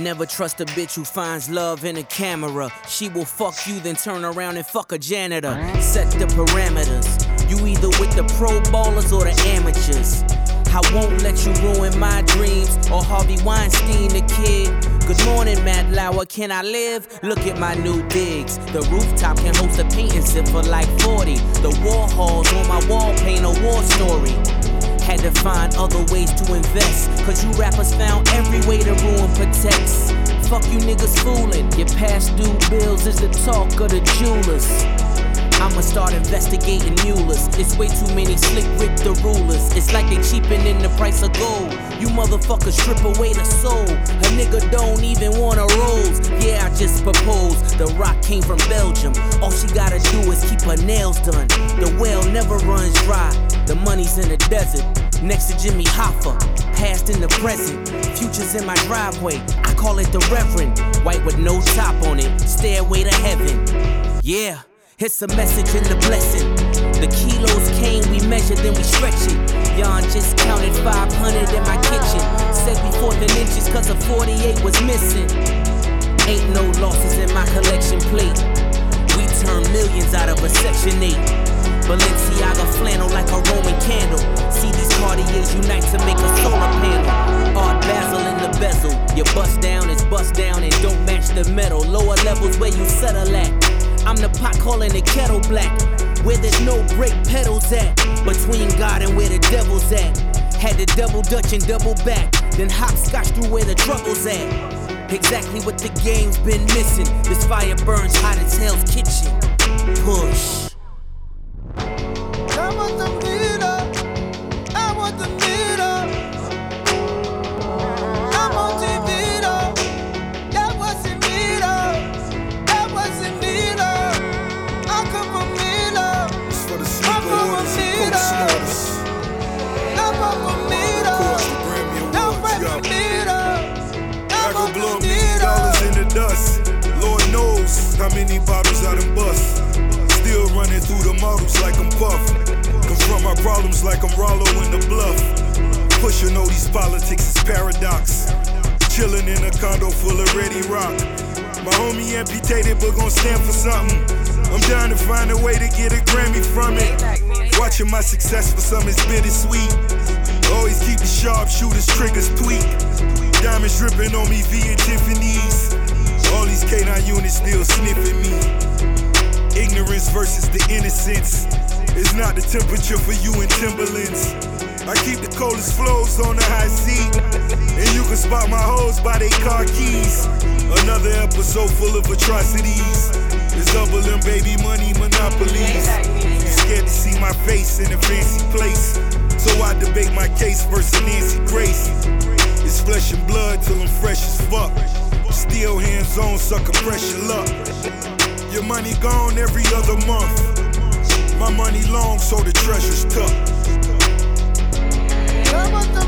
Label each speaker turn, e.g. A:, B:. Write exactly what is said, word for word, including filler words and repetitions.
A: Never trust a bitch who finds love in a camera. She will fuck you, then turn around and fuck a janitor. Set the parameters. You either with the pro ballers or the amateurs. I won't let you ruin my dreams, or Harvey Weinstein the kid. Good morning, Matt Lauer, can I live? Look at my new digs. The rooftop can host a painting sip for like forty. The Warhols on my wall paint a war story. Had to find other ways to invest, cause you rappers found every way to ruin protects. Fuck you niggas fooling, your past due bills is the talk of the jewelers. I'ma start investigating mules. It's way too many slick Rick the rulers. It's like they cheapening the price of gold. You motherfuckers strip away the soul. A nigga don't even want a rose. Yeah, I just proposed. The rock came from Belgium. All she gotta do is keep her nails done. The well never runs dry. The money's in the desert. Next to Jimmy Hoffa. Past in the present. Future's in my driveway. I call it the Reverend. White with no top on it. Stairway to heaven. Yeah. It's a message and a blessing. The kilos came, we measured, then we stretch it. Yon just counted five hundred in my kitchen. Said we fourth in inches cause a forty-eight was missing. Ain't no losses in my collection plate. We turn millions out of a section eight. Balenciaga flannel like a Roman candle. See these Cartiers unite to make a solar panel. Art Basel in the bezel. Your bust down is bust down and don't match the metal. Lower levels where you settle at. I'm the pot calling the kettle black. Where there's no brake pedals at. Between God and where the devil's at. Had to double dutch and double back. Then hopscotch through where the trouble's at. Exactly what the game's been missing. This fire burns hot as hell's kitchen. Push.
B: I want the meter. I want the meter. I'm on T V though. That wasn't me though. That wasn't me though. I come from me though.
C: It's for the
B: I'm
C: sleeper
B: from
C: orders
B: me
C: and
B: though.
C: co-snorters.
B: I'm from me
C: Of course,
B: though.
C: the Grammy
B: Don't
C: Awards,
B: break
C: yo.
B: me though.
C: I
B: I'm
C: could
B: on
C: blow a
B: the
C: million dollars in the dust. Lord knows how many bottles I done bust. Still running through the models like I'm Puff. Confront my problems like I'm Rollo in the bluff. Pushing all these politics is paradox. Chilling in a condo full of ready rock. My homie amputated but gon' stand for something. I'm down to find a way to get a Grammy from it. Watching my success for some is bittersweet. Always keep it sharp, shooters, triggers, tweak. Diamonds dripping on me via Tiffany's. All these K nine units still sniffing me. Ignorance versus the innocence. It's not the temperature for you in Timberlands. I keep the coldest flows on the high seat. And you can spot my hoes by they car keys. Another episode full of atrocities. It's double M baby money monopolies. You scared to see my face in a fancy place. So I debate my case versus Nancy Grace. It's flesh and blood till I'm fresh as fuck. Still hands on, sucker pressure luck. Your money gone every other month. My money long, so the treasure's tough.
B: I want the